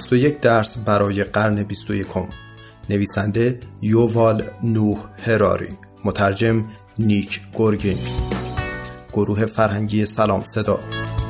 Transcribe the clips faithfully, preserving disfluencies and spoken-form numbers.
بیست و یک درس برای قرن بیست و یکم. نویسنده یووال نوح هراری، مترجم نیک گورگینگ. گروه فرهنگی سلام صدا.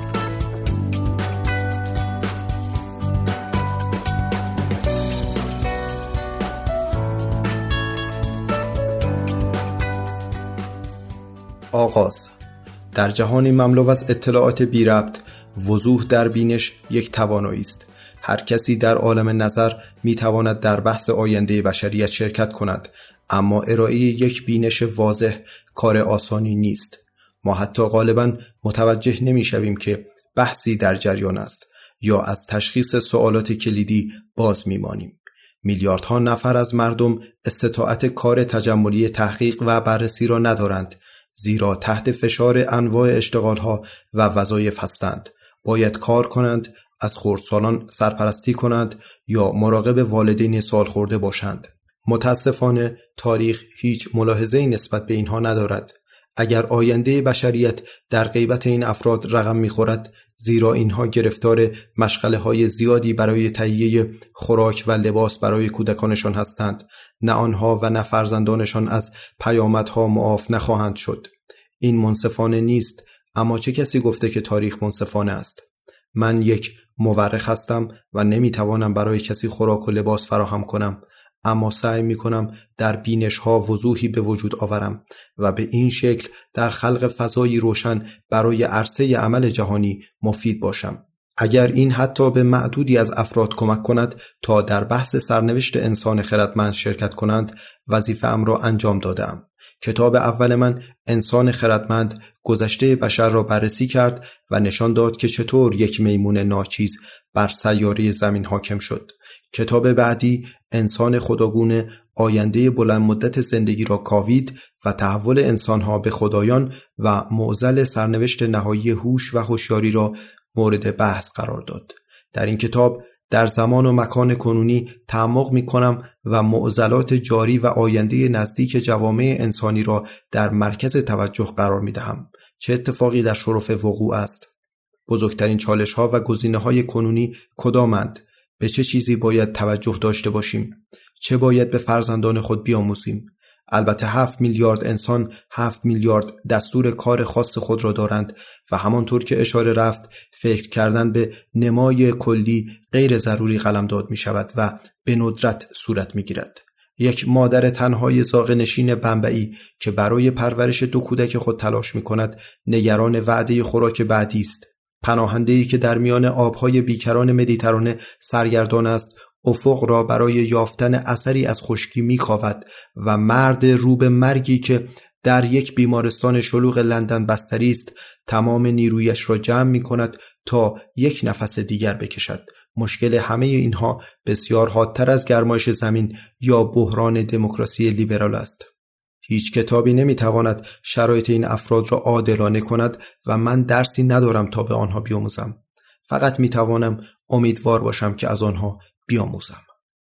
آغاز. در جهانی مملو از اطلاعات بی ربط، وضوح در بینش یک توانایی است. هر کسی در عالم نظر می تواند در بحث آینده بشریت شرکت کند، اما ارائه یک بینش واضح کار آسانی نیست. ما حتی غالباً متوجه نمی شویم که بحثی در جریان است یا از تشخیص سوالات کلیدی باز می مانیم. میلیاردها نفر از مردم استطاعت کار تجملی تحقیق و بررسی را ندارند، زیرا تحت فشار انواع اشتغالها و وظایف هستند. باید کار کنند، از خردسالان سرپرستی کنند یا مراقب والدین سالخورده باشند. متاسفانه تاریخ هیچ ملاحظه‌ای نسبت به اینها ندارد. اگر آینده بشریت در غیبت این افراد رقم می‌خورد، زیرا اینها گرفتار مشغله‌های زیادی برای تهیه خوراک و لباس برای کودکانشان هستند، نه آنها و نه فرزندانشان از پیامدها معاف نخواهند شد. این منصفانه نیست، اما چه کسی گفته که تاریخ منصفانه است؟ من یک مورخ هستم و نمیتوانم برای کسی خوراک و لباس فراهم کنم، اما سعی میکنم در بینش‌ها وضوحی به وجود آورم و به این شکل در خلق فضایی روشن برای عرصه عمل جهانی مفید باشم. اگر این حتی به معدودی از افراد کمک کند تا در بحث سرنوشت انسان خردمند شرکت کنند، وظیفه‌ام را انجام دادم. کتاب اول من، انسان خردمند، گذشته بشر را بررسی کرد و نشان داد که چطور یک میمون ناچیز بر سیاره زمین حاکم شد. کتاب بعدی، انسان خداگونه، آینده بلند مدت زندگی را کاوید و تحول انسانها به خدایان و معضل سرنوشت نهایی هوش و هوشیاری را مورد بحث قرار داد. در این کتاب در زمان و مکان کنونی تعمق می کنم و معضلات جاری و آینده نزدیک جوامع انسانی را در مرکز توجه قرار می دهم. چه اتفاقی در شرف وقوع است؟ بزرگترین چالش ها و گزینه های کنونی کدامند؟ به چه چیزی باید توجه داشته باشیم؟ چه باید به فرزندان خود بیاموزیم؟ البته هفت میلیارد انسان هفت میلیارد دستور کار خاص خود را دارند و همانطور که اشاره رفت، فکر کردن به نمای کلی غیر ضروری قلمداد می شود و به ندرت صورت می گیرد. یک مادر تنهای زاغه‌نشین بمبئی که برای پرورش دو کودک خود تلاش می کند، نگران وعده خوراک بعدی است. پناهنده‌ای که در میان آبهای بیکران مدیترانه سرگردان است، افق را برای یافتن اثری از خشکی می‌کاود و مرد رو به مرگی که در یک بیمارستان شلوغ لندن بستری است، تمام نیرویش را جمع می‌کند تا یک نفس دیگر بکشد. مشکل همه اینها بسیار حادتر از گرمایش زمین یا بحران دموکراسی لیبرال است. هیچ کتابی نمی‌تواند شرایط این افراد را عادلانه کند و من درسی ندارم تا به آنها بیاموزم. فقط می‌توانم امیدوار باشم که از آنها بیاموزم.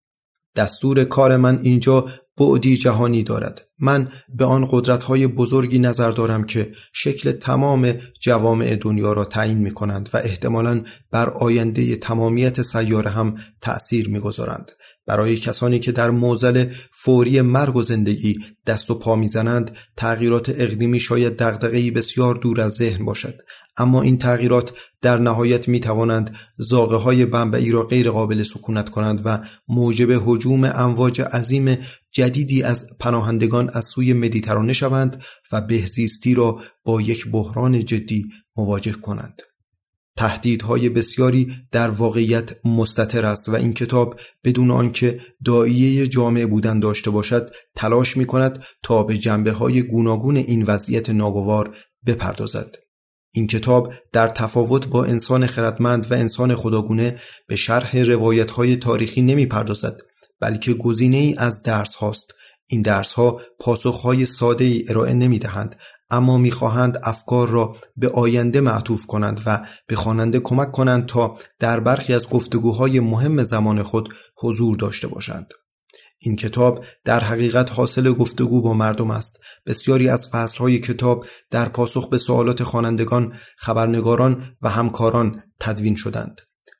دستور کار من اینجا بعدی جهانی دارد. من به آن قدرت‌های بزرگی نظر دارم که شکل تمام جوامع دنیا را تعیین می‌کنند و احتمالاً بر آینده تمامیت سیاره هم تأثیر می‌گذارند. برای کسانی که در معضل فوری مرگ و زندگی دست و پا می‌زنند، تغییرات اقلیمی شاید دغدغه‌ای بسیار دور از ذهن باشد، اما این تغییرات در نهایت می‌توانند زاغه‌های بمبئی را غیر قابل سکونت کنند و موجب هجوم امواج عظیم جدیدی از پناهندگان از سوی مدیترانه شوند و بهزیستی را با یک بحران جدی مواجه کنند. تهدیدهای بسیاری در واقعیت مستتر است و این کتاب بدون آنکه داعیه جامع بودن داشته باشد، تلاش می‌کند تا به جنبه‌های گوناگون این وضعیت ناگوار بپردازد. این کتاب در تفاوت با انسان خردمند و انسان خداگونه به شرح روایت‌های تاریخی نمی‌پردازد، بلکه گزینه‌ای از درس هاست. این درس ها پاسخ‌های ساده‌ای ارائه نمی‌دهند، اما می‌خواهند افکار را به آینده معطوف کنند و به خواننده کمک کنند تا در برخی از گفتگوهای مهم زمان خود حضور داشته باشند. این کتاب در حقیقت حاصل گفتگو با مردم است. بسیاری از فصل‌های کتاب در پاسخ به سوالات خوانندگان، خبرنگاران و همکاران تدوین شدند.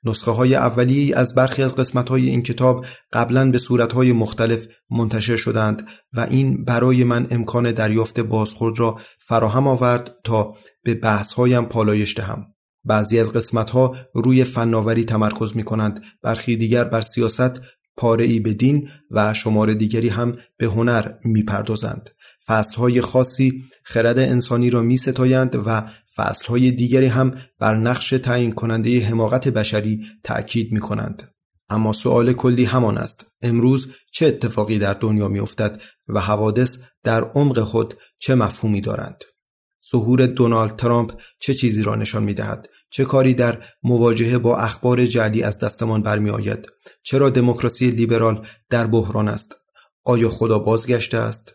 نسخه های اولیه‌ای از برخی از قسمت های این کتاب قبلاً به صورت های مختلف منتشر شدند و این برای من امکان دریافت بازخورد را فراهم آورد تا به بحث هایم پالایش دهم. بعضی از قسمت ها روی فناوری تمرکز می کنند، برخی دیگر بر سیاست، پاره‌ای به دین و شمار دیگری هم به هنر می پردازند. فصل‌های خاصی خرد انسانی را می ستایند و فصل‌های دیگری هم بر نقش تعیین کننده حماقت بشری تأکید می کنند. اما سؤال کلی همان است: امروز چه اتفاقی در دنیا می افتد و حوادث در عمق خود چه مفهومی دارند؟ ظهور دونالد ترامپ چه چیزی را نشان می دهد؟ چه کاری در مواجهه با اخبار جعلی از دستمان برمی آید؟ چرا دموکراسی لیبرال در بحران است؟ آیا خدا بازگشته است؟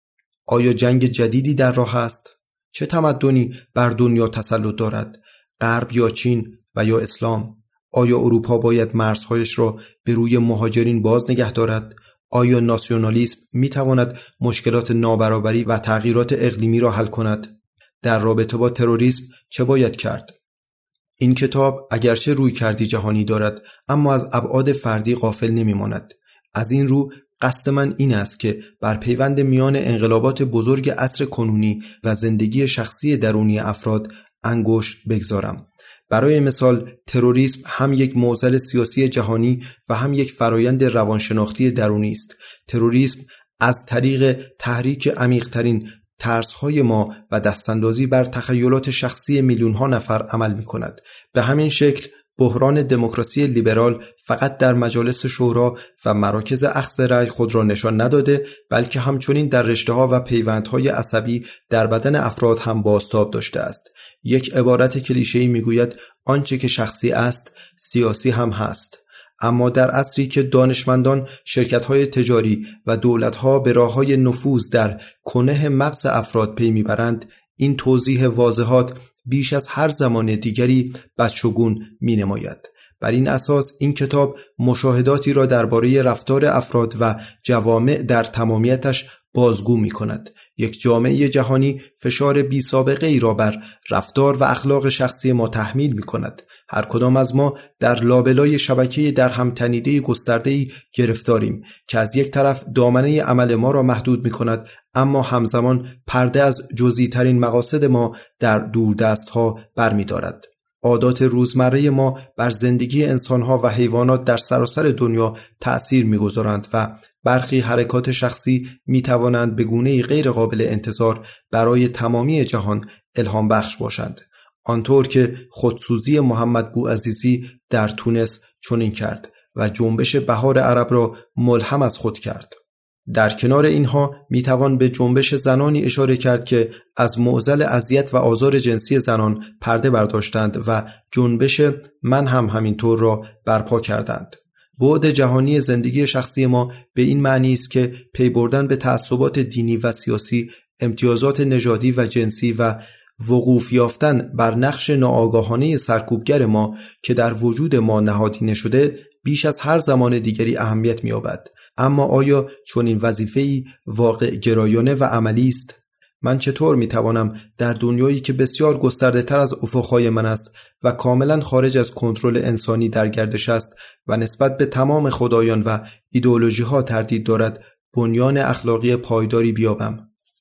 آیا جنگ جدیدی در راه است؟ چه تمدنی بر دنیا تسلط دارد؟ غرب یا چین و یا اسلام؟ آیا اروپا باید مرزهایش را به روی مهاجرین باز نگه دارد؟ آیا ناسیونالیسم می تواند مشکلات نابرابری و تغییرات اقلیمی را حل کند؟ در رابطه با تروریسم چه باید کرد؟ این کتاب اگرچه رویکردی جهانی دارد اما از ابعاد فردی غافل نمی ماند. از این رو قصد من این است که بر پیوند میان انقلابات بزرگ عصر کنونی و زندگی شخصی درونی افراد انگشت بگذارم. برای مثال تروریسم هم یک معضل سیاسی جهانی و هم یک فرایند روانشناختی درونی است. تروریسم از طریق تحریک عمیق‌ترین ترس‌های ما و دستاندازی بر تخیلات شخصی میلیون‌ها نفر عمل می‌کند. به همین شکل بحران دموکراسی لیبرال فقط در مجالس شورا و مراکز اخذ رأی خود را نشان نداده، بلکه همچنین در رشته‌ها و پیوندهای عصبی در بدن افراد هم بازتاب داشته است. یک عبارت کلیشه‌ای میگوید آنچه که شخصی است سیاسی هم هست. اما در عصری که دانشمندان، شرکت‌های تجاری و دولت‌ها به راه‌های نفوذ در کنه مغز افراد پی میبرند، این توضیح واضحات بیش از هر زمان دیگری بدشگون می‌نماید. بر این اساس این کتاب مشاهداتی را درباره رفتار افراد و جوامع در تمامیتش بازگو می‌کند. یک جامعه جهانی فشار بی سابقه ای را بر رفتار و اخلاق شخصی ما تحمیل می‌کند. هر کدام از ما در لابلای شبکه در هم تنیده گسترده‌ای گرفتاریم که از یک طرف دامنه عمل ما را محدود می‌کند، اما همزمان پرده از جزئی ترین مقاصد ما در دوردست‌ها برمی‌دارد. عادات روزمره ما بر زندگی انسان‌ها و حیوانات در سراسر دنیا تأثیر می‌گذارند و برخی حرکات شخصی می‌توانند به گونه‌ای غیر قابل انتظار برای تمامی جهان الهام بخش باشند. آنطور که خودسوزی محمد بوعزیزی در تونس چنین کرد و جنبش بهار عرب را ملهم از خود کرد. در کنار اینها میتوان به جنبش زنانی اشاره کرد که از معضل اذیت و آزار جنسی زنان پرده برداشتند و جنبش من هم همینطور را برپا کردند. بعد جهانی زندگی شخصی ما به این معنی است که پی بردن به تعصبات دینی و سیاسی، امتیازات نژادی و جنسی و وقوف یافتن بر نقش ناآگاهانه سرکوبگر ما که در وجود ما نهادینه شده بیش از هر زمان دیگری اهمیت می‌یابد. اما آیا چنین وظیفه‌ای واقع گرایانه و عملی است؟ من چطور می‌توانم در دنیایی که بسیار گسترده‌تر از افق‌های من است و کاملاً خارج از کنترل انسانی در گردش است و نسبت به تمام خدایان و ایدئولوژی‌ها تردید دارد، بنیان اخلاقی پایداری بیابم؟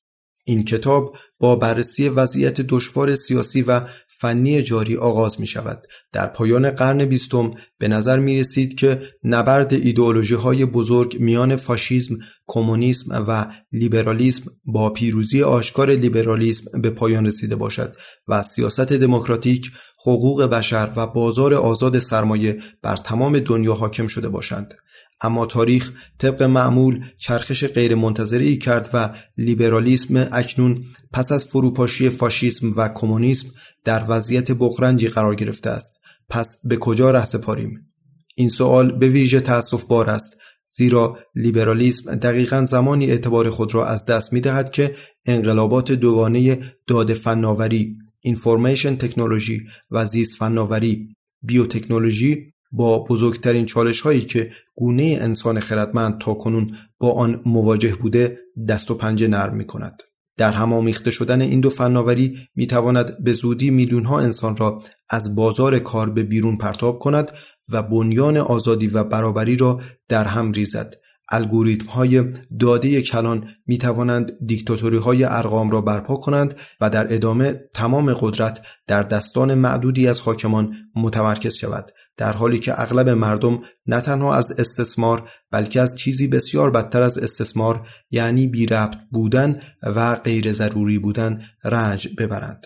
این کتاب با بررسی وضعیت دشوار سیاسی و فنی جاری آغاز می شود. در پایان قرن بیستم به نظر می رسید که نبرد ایدئولوژی های بزرگ میان فاشیسم، کمونیسم و لیبرالیسم با پیروزی آشکار لیبرالیسم به پایان رسیده باشد و سیاست دموکراتیک، حقوق بشر و بازار آزاد سرمایه بر تمام دنیا حاکم شده باشند. اما تاریخ طبق معمول چرخش غیر منتظری کرد و لیبرالیسم اکنون پس از فروپاشی فاشیسم و کمونیسم در وضعیت بغرنجی قرار گرفته است. پس به کجا ره سپاریم؟ این سوال به ویژه تأسف‌بار است، زیرا لیبرالیسم دقیقاً زمانی اعتبار خود را از دست می‌دهد که انقلابات دوگانه داده فناوری، اینفورمیشن تکنولوژی و زیست فناوری، بیوتکنولوژی با بزرگترین چالش هایی که گونه انسان خردمند تاکنون با آن مواجه بوده دست و پنجه نرم می کند. در هم آمیخته شدن این دو فناوری میتواند به زودی میلیون ها انسان را از بازار کار به بیرون پرتاب کند و بنیان آزادی و برابری را در هم ریزد. الگوریتم های داده کلان می توانند دیکتاتوری های ارقام را برپا کنند و در ادامه تمام قدرت در دستان معدودی از حاکمان متمرکز شود، در حالی که اغلب مردم نه تنها از استثمار بلکه از چیزی بسیار بدتر از استثمار، یعنی بی ربط بودن و غیر ضروری بودن، رنج ببرند.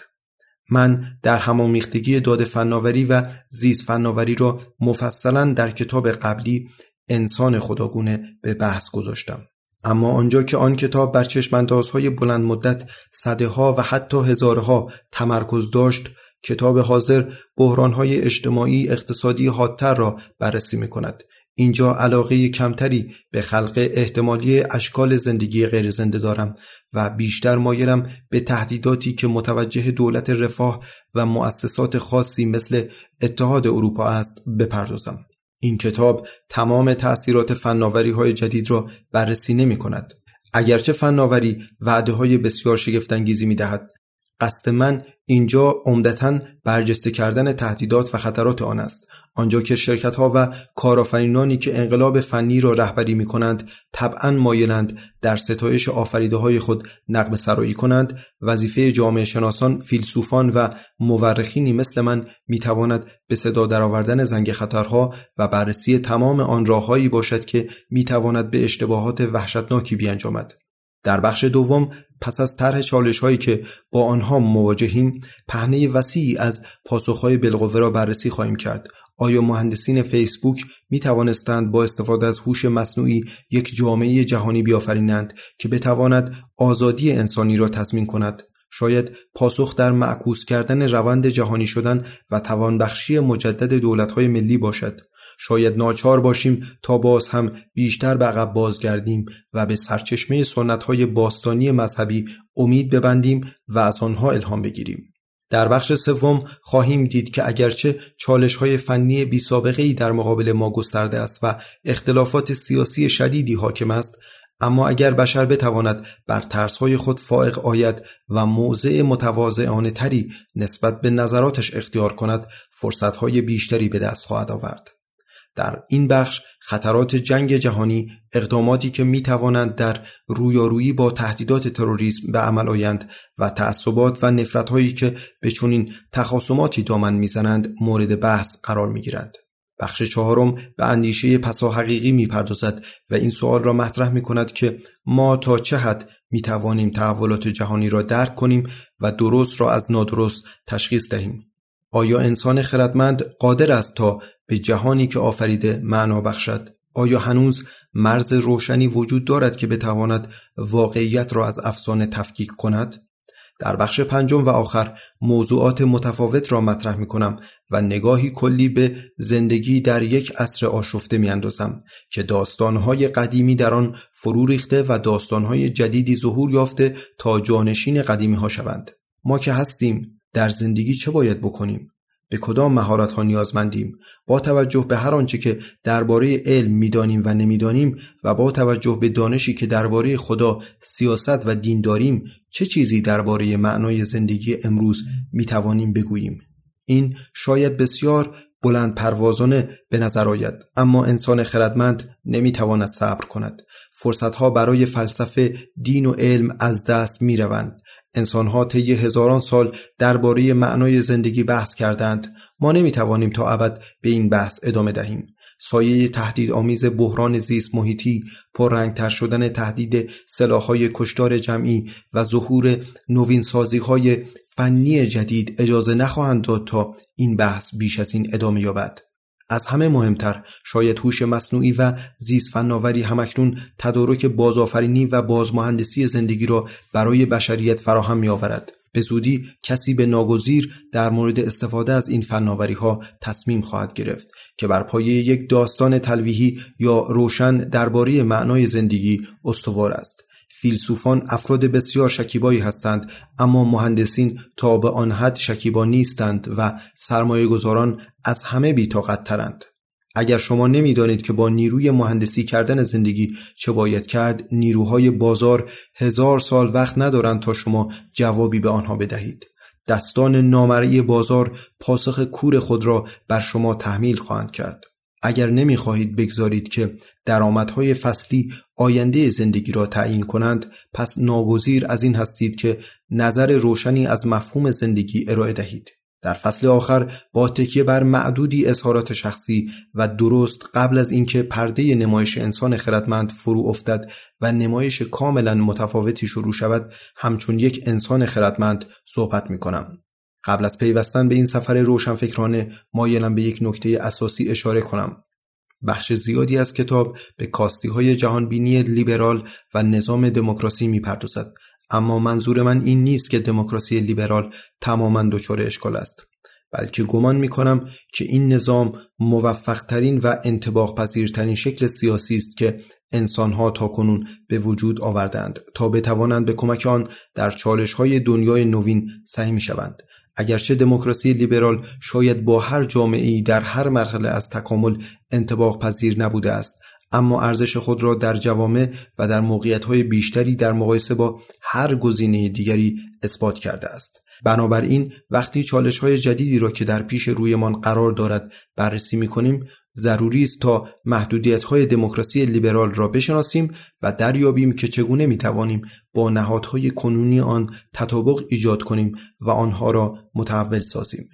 من در همامیختگی داده فناوری و زیست فناوری را مفصلاً در کتاب قبلی انسان خداگونه به بحث گذاشتم. اما آنجا که آن کتاب بر چشم‌اندازهای بلند مدت صدها و حتی هزارها تمرکز داشت، کتاب حاضر بحران‌های اجتماعی اقتصادی حادتر را بررسی می‌کند. اینجا علاقه کمتری به خلق احتمالی اشکال زندگی غیر زنده دارم و بیشتر مایلم به تهدیداتی که متوجه دولت رفاه و مؤسسات خاصی مثل اتحاد اروپا است بپردازم. این کتاب تمام تأثیرات فناوری‌های جدید را بررسی نمی‌کند. اگرچه فناوری وعده‌های بسیار شگفت‌انگیزی می‌دهد، قصد من اینجا عمدتاً برجسته کردن تهدیدات و خطرات آن است. آنجا که شرکت‌ها و کارآفرینانی که انقلاب فنی را رهبری می‌کنند طبعاً مایلند در ستایش آفریده‌های خود نقب سرایی کنند، وظیفه جامعه شناسان، فیلسوفان و مورخینی مثل من می‌تواند به صدا درآوردن زنگ خطرها و بررسی تمام آن راه‌هایی باشد که می‌تواند به اشتباهات وحشتناکی بیانجامد. در بخش دوم، پس از طرح چالش‌هایی که با آنها مواجهیم، پهنه وسیعی از پاسخ‌های بالقوه را بررسی خواهیم کرد. آیا مهندسین فیسبوک می توانستند با استفاده از هوش مصنوعی یک جامعه جهانی بیافرینند که بتواند آزادی انسانی را تضمین کند؟ شاید پاسخ در معکوس کردن روند جهانی شدن و توانبخشی مجدد دولت‌های ملی باشد. شاید ناچار باشیم تا باز هم بیشتر به عقب بازگردیم و به سرچشمه سنت‌های باستانی مذهبی امید ببندیم و از آنها الهام بگیریم. در بخش سوم خواهیم دید که اگرچه چالش‌های فنی بی‌سابقه‌ای در مقابل ما گسترده است و اختلافات سیاسی شدیدی حاکم است، اما اگر بشر بتواند بر ترس‌های خود فائق آید و موضع متواضعانه تری نسبت به نظراتش اختیار کند، فرصت‌های بیشتری به دست خواهد آورد. در این بخش خطرات جنگ جهانی، اقداماتی که می توانند در رویارویی با تهدیدات تروریسم به عمل آیند و تعصبات و نفرت‌هایی که به چنین تخاصماتی دامن می‌زنند مورد بحث قرار می‌گیرند. بخش چهارم به اندیشه پسا حقیقی می‌پردازد و این سوال را مطرح می‌کند که ما تا چه حد می‌توانیم تحولات جهانی را درک کنیم و درست را از نادرست تشخیص دهیم. آیا انسان خردمند قادر است تا به جهانی که آفریده معنا بخشد؟ آیا هنوز مرز روشنی وجود دارد که بتواند واقعیت را از افسانه تفکیک کند؟ در بخش پنجم و آخر موضوعات متفاوت را مطرح می کنم و نگاهی کلی به زندگی در یک عصر آشفته می اندازم که داستانهای قدیمی در آن فرو ریخته و داستانهای جدیدی ظهور یافته تا جانشین قدیمی ها شوند. ما که هستیم در زندگی چه باید بکنیم؟ به کدام مهارت‌ها نیازمندیم؟ با توجه به هر آنچه که درباره علم می‌دانیم و نمی‌دانیم و با توجه به دانشی که درباره خدا، سیاست و دین داریم، چه چیزی درباره معنای زندگی امروز می‌توانیم بگوییم؟ این شاید بسیار بلند پروازانه به نظر آید، اما انسان خردمند نمی‌تواند صبر کند. فرصت‌ها برای فلسفه، دین و علم از دست می‌روند. انسان‌ها طی هزاران سال درباره معنای زندگی بحث کردند. ما نمی‌توانیم تا ابد به این بحث ادامه دهیم. سایه تهدیدآمیز بحران زیست محیطی، پررنگتر شدن تهدید سلاح‌های کشتار جمعی و ظهور نوینسازی‌های فنی جدید اجازه نخواهند داد تا این بحث بیش از این ادامه یابد. از همه مهمتر شاید هوش مصنوعی و زیست فناوری همکنون تدارک بازآفرینی و بازمهندسی زندگی را برای بشریت فراهم می‌آورد. به زودی کسی به ناگزیر در مورد استفاده از این فناوری‌ها تصمیم خواهد گرفت که بر پایه یک داستان تلویحی یا روشن درباره معنای زندگی استوار است. فیلسوفان افراد بسیار شکیبایی هستند، اما مهندسین تا به آن حد شکیبا نیستند و سرمایه‌گذاران از همه بی‌طاقت ترند. اگر شما نمیدانید که با نیروی مهندسی کردن زندگی چه باید کرد، نیروهای بازار هزار سال وقت ندارند تا شما جوابی به آنها بدهید. دستان نامرئی بازار پاسخ کور خود را بر شما تحمیل خواهند کرد. اگر نمیخواهید بگذارید که درآمدهای فصلی آینده زندگی را تعیین کنند، پس ناگزیر از این هستید که نظر روشنی از مفهوم زندگی ارائه دهید. در فصل آخر با تکیه بر معدودی اظهارات شخصی و درست قبل از اینکه پرده نمایش انسان خردمند فرو افتد و نمایش کاملا متفاوتی شروع شود، همچون یک انسان خردمند صحبت می کنم. قبل از پیوستن به این سفر روشنفکرانه مایلم به یک نکته اساسی اشاره کنم. بخش زیادی از کتاب به کاستی‌های جهانبینی لیبرال و نظام دموکراسی می‌پردازد، اما منظور من این نیست که دموکراسی لیبرال تماماً دچار اشکال است، بلکه گمان می‌کنم که این نظام موفق‌ترین و انطباق‌پذیرترین شکل سیاسی است که انسان‌ها تاکنون به وجود آوردند تا بتوانند به کمک آن در چالش‌های دنیای نوین سهیم شوند. اگرچه دموکراسی لیبرال شاید با هر جامعه‌ای در هر مرحله از تکامل انطباق پذیر نبوده است، اما ارزش خود را در جوامع و در موقعیت‌های بیشتری در مقایسه با هر گزینه دیگری اثبات کرده است. بنابراین وقتی چالش‌های جدیدی را که در پیش رویمان قرار دارد بررسی می‌کنیم، ضروری است تا محدودیت‌های دموکراسی لیبرال را بشناسیم و دریابیم که چگونه می‌توانیم با نهادهای کنونی آن تطابق ایجاد کنیم و آنها را متحول سازیم.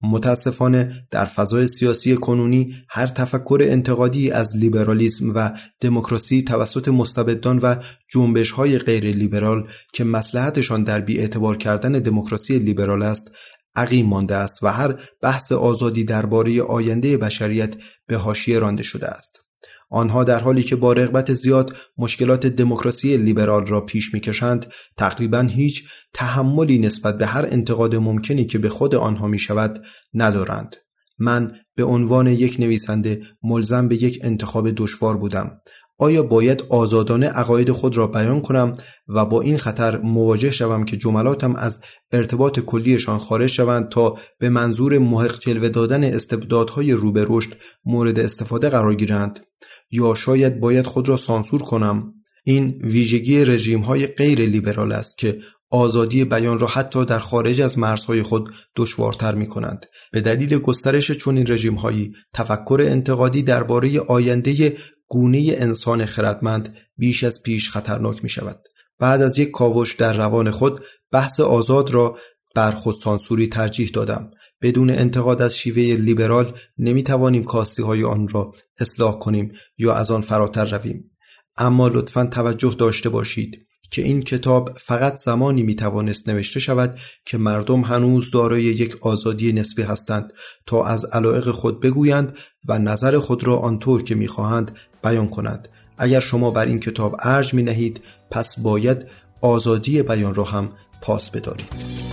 متاسفانه در فضای سیاسی کنونی هر تفکر انتقادی از لیبرالیسم و دموکراسی توسط مستبدان و جنبش‌های غیر لیبرال که مصلحتشان در بی‌اعتبار کردن دموکراسی لیبرال است عقیم مانده است و هر بحث آزادی درباره آینده بشریت به حاشیه رانده شده است. آنها در حالی که با رغبت زیاد مشکلات دموکراسی لیبرال را پیش می‌کشند، تقریباً هیچ تحملی نسبت به هر انتقاد ممکنی که به خود آنها می‌شود ندارند. من به عنوان یک نویسنده ملزم به یک انتخاب دشوار بودم. آیا باید آزادانه عقاید خود را بیان کنم و با این خطر مواجه شوم که جملاتم از ارتباط کلیشان خارج شوند تا به منظور محق جلوه دادن استبدادهای رو به رشد مورد استفاده قرار گیرند؟ یا شاید باید خود را سانسور کنم؟ این ویژگی رژیم‌های غیر لیبرال است که آزادی بیان را حتی در خارج از مرزهای خود دشوارتر می‌کنند. به دلیل گسترش چنین رژیم‌هایی، تفکر انتقادی درباره آینده گونه انسان خردمند بیش از پیش خطرناک می‌شود. بعد از یک کاوش در روان خود، بحث آزاد را بر خودسانسوری ترجیح دادم. بدون انتقاد از شیوه لیبرال نمی‌توانیم کاستی‌های آن را اصلاح کنیم یا از آن فراتر رویم. اما لطفاً توجه داشته باشید که این کتاب فقط زمانی میتوانست نوشته شود که مردم هنوز دارای یک آزادی نسبی هستند تا از علایق خود بگویند و نظر خود را آنطور که میخواهند بیان کنند. اگر شما بر این کتاب ارج می نهید، پس باید آزادی بیان را هم پاس بدارید.